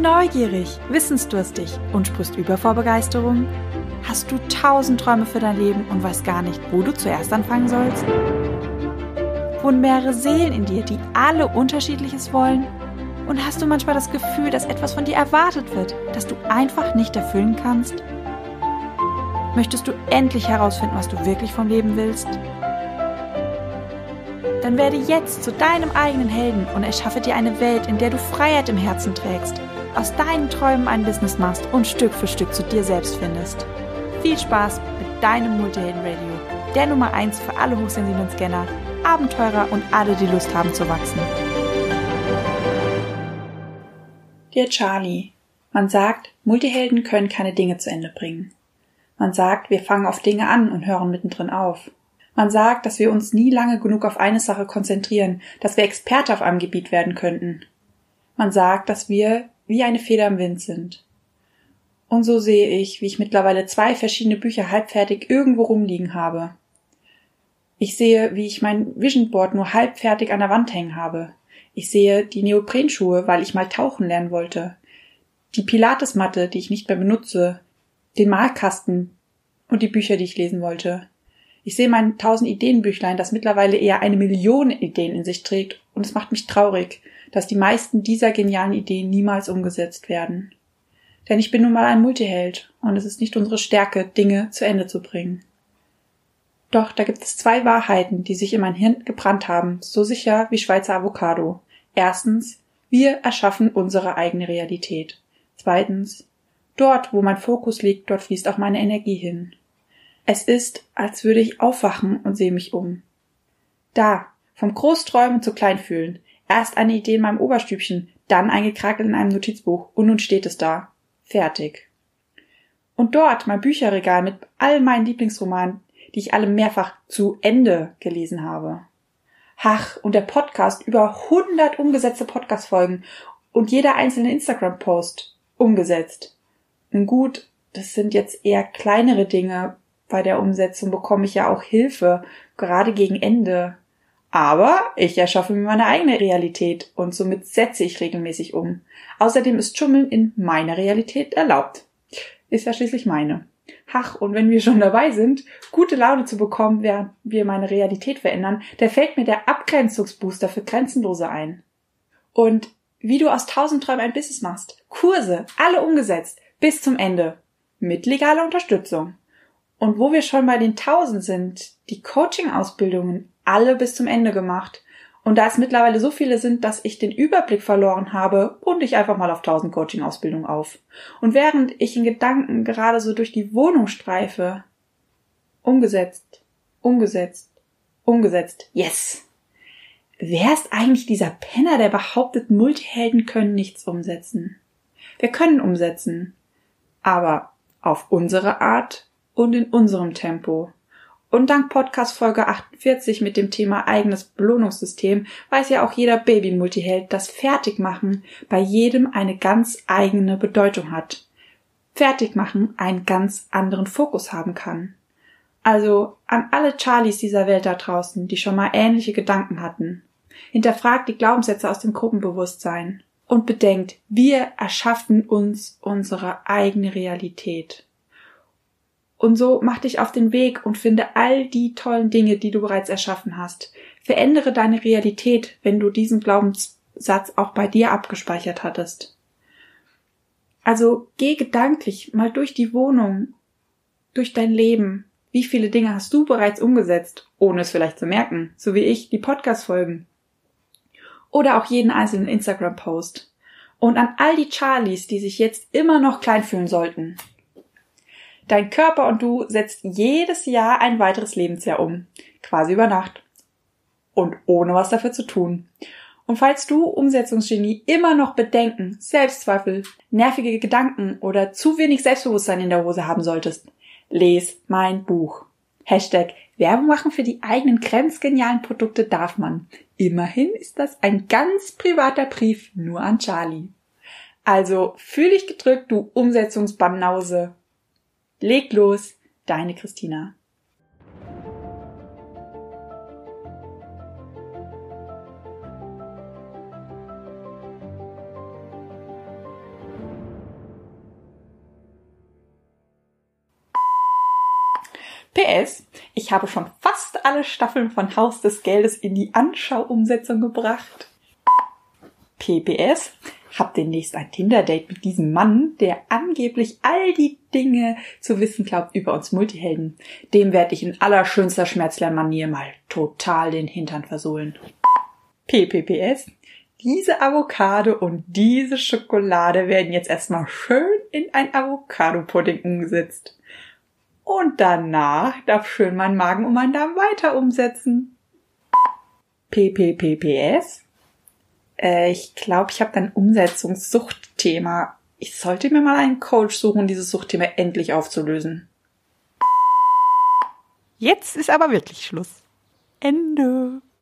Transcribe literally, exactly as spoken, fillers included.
neugierig, wissensdurstig und sprichst über vor Begeisterung? Hast du tausend Träume für dein Leben und weißt gar nicht, wo du zuerst anfangen sollst? Wohnen mehrere Seelen in dir, die alle Unterschiedliches wollen? Und hast du manchmal das Gefühl, dass etwas von dir erwartet wird, das du einfach nicht erfüllen kannst? Möchtest du endlich herausfinden, was du wirklich vom Leben willst? Dann werde jetzt zu deinem eigenen Helden und erschaffe dir eine Welt, in der du Freiheit im Herzen trägst, aus deinen Träumen ein Business machst und Stück für Stück zu dir selbst findest. Viel Spaß mit deinem Multihelden-Radio, der Nummer eins für alle hochsensiblen Scanner, Abenteurer und alle, die Lust haben zu wachsen. Dear Charlie, man sagt, Multihelden können keine Dinge zu Ende bringen. Man sagt, wir fangen auf Dinge an und hören mittendrin auf. Man sagt, dass wir uns nie lange genug auf eine Sache konzentrieren, dass wir Experte auf einem Gebiet werden könnten. Man sagt, dass wir wie eine Feder im Wind sind. Und so sehe ich, wie ich mittlerweile zwei verschiedene Bücher halbfertig irgendwo rumliegen habe. Ich sehe, wie ich mein Vision Board nur halbfertig an der Wand hängen habe. Ich sehe die Neoprenschuhe, weil ich mal tauchen lernen wollte. Die Pilatesmatte, die ich nicht mehr benutze. Den Malkasten und die Bücher, die ich lesen wollte. Ich sehe mein tausend Ideenbüchlein, das mittlerweile eher eine Million Ideen in sich trägt, und es macht mich traurig, dass die meisten dieser genialen Ideen niemals umgesetzt werden. Denn ich bin nun mal ein Multiheld und es ist nicht unsere Stärke, Dinge zu Ende zu bringen. Doch da gibt es zwei Wahrheiten, die sich in mein Hirn gebrannt haben, so sicher wie Schweizer Avocado. Erstens, wir erschaffen unsere eigene Realität. Zweitens, dort, wo mein Fokus liegt, dort fließt auch meine Energie hin. Es ist, als würde ich aufwachen und sehe mich um. Da, vom Großträumen zu Kleinfühlen. Erst eine Idee in meinem Oberstübchen, dann eingekrakelt in einem Notizbuch und nun steht es da. Fertig. Und dort mein Bücherregal mit all meinen Lieblingsromanen, die ich alle mehrfach zu Ende gelesen habe. Ach, und der Podcast, über hundert umgesetzte Podcast-Folgen und jeder einzelne Instagram-Post umgesetzt. Und gut, das sind jetzt eher kleinere Dinge. Bei der Umsetzung bekomme ich ja auch Hilfe, gerade gegen Ende. Aber ich erschaffe mir meine eigene Realität und somit setze ich regelmäßig um. Außerdem ist Schummeln in meiner Realität erlaubt. Ist ja schließlich meine. Ach, und wenn wir schon dabei sind, gute Laune zu bekommen, während wir meine Realität verändern, da fällt mir der Abgrenzungsbooster für Grenzenlose ein. Und wie du aus tausend Träumen ein Business machst. Kurse, alle umgesetzt, bis zum Ende. Mit legaler Unterstützung. Und wo wir schon bei den tausend sind, die Coaching-Ausbildungen alle bis zum Ende gemacht. Und da es mittlerweile so viele sind, dass ich den Überblick verloren habe, runde ich einfach mal auf tausend Coaching-Ausbildungen auf. Und während ich in Gedanken gerade so durch die Wohnung streife, umgesetzt, umgesetzt, umgesetzt, yes! Wer ist eigentlich dieser Penner, der behauptet, Multihelden können nichts umsetzen? Wir können umsetzen, aber auf unsere Art und in unserem Tempo. Und dank Podcast Folge achtundvierzig mit dem Thema eigenes Belohnungssystem weiß ja auch jeder Baby-Multiheld, dass Fertigmachen bei jedem eine ganz eigene Bedeutung hat. Fertigmachen einen ganz anderen Fokus haben kann. Also an alle Charlies dieser Welt da draußen, die schon mal ähnliche Gedanken hatten. Hinterfragt die Glaubenssätze aus dem Gruppenbewusstsein und bedenkt, wir erschaffen uns unsere eigene Realität. Und so mach dich auf den Weg und finde all die tollen Dinge, die du bereits erschaffen hast. Verändere deine Realität, wenn du diesen Glaubenssatz auch bei dir abgespeichert hattest. Also geh gedanklich mal durch die Wohnung, durch dein Leben. Wie viele Dinge hast du bereits umgesetzt, ohne es vielleicht zu merken, so wie ich, die Podcast-Folgen. Oder auch jeden einzelnen Instagram-Post. Und an all die Charlies, die sich jetzt immer noch klein fühlen sollten. Dein Körper und du setzt jedes Jahr ein weiteres Lebensjahr um. Quasi über Nacht. Und ohne was dafür zu tun. Und falls du, Umsetzungsgenie, immer noch Bedenken, Selbstzweifel, nervige Gedanken oder zu wenig Selbstbewusstsein in der Hose haben solltest, les mein Buch. Hashtag Werbung machen für die eigenen grenzgenialen Produkte darf man. Immerhin ist das ein ganz privater Brief nur an Charlie. Also fühl dich gedrückt, du Umsetzungsbanause. Leg los, deine Christina. P S. Ich habe schon fast alle Staffeln von Haus des Geldes in die Anschau-Umsetzung gebracht. P P S. Hab demnächst ein Tinder-Date mit diesem Mann, der angeblich all die Dinge zu wissen glaubt über uns Multihelden. Dem werde ich in allerschönster Schmerzlern-Manier mal total den Hintern versohlen. P P P S. Diese Avocado und diese Schokolade werden jetzt erstmal schön in ein Avocado-Pudding umgesetzt. Und danach darf schön mein Magen und mein Darm weiter umsetzen. P P P P S. Äh, ich glaube, ich habe ein Umsetzungssuchtthema. Ich sollte mir mal einen Coach suchen, dieses Suchtthema endlich aufzulösen. Jetzt ist aber wirklich Schluss. Ende.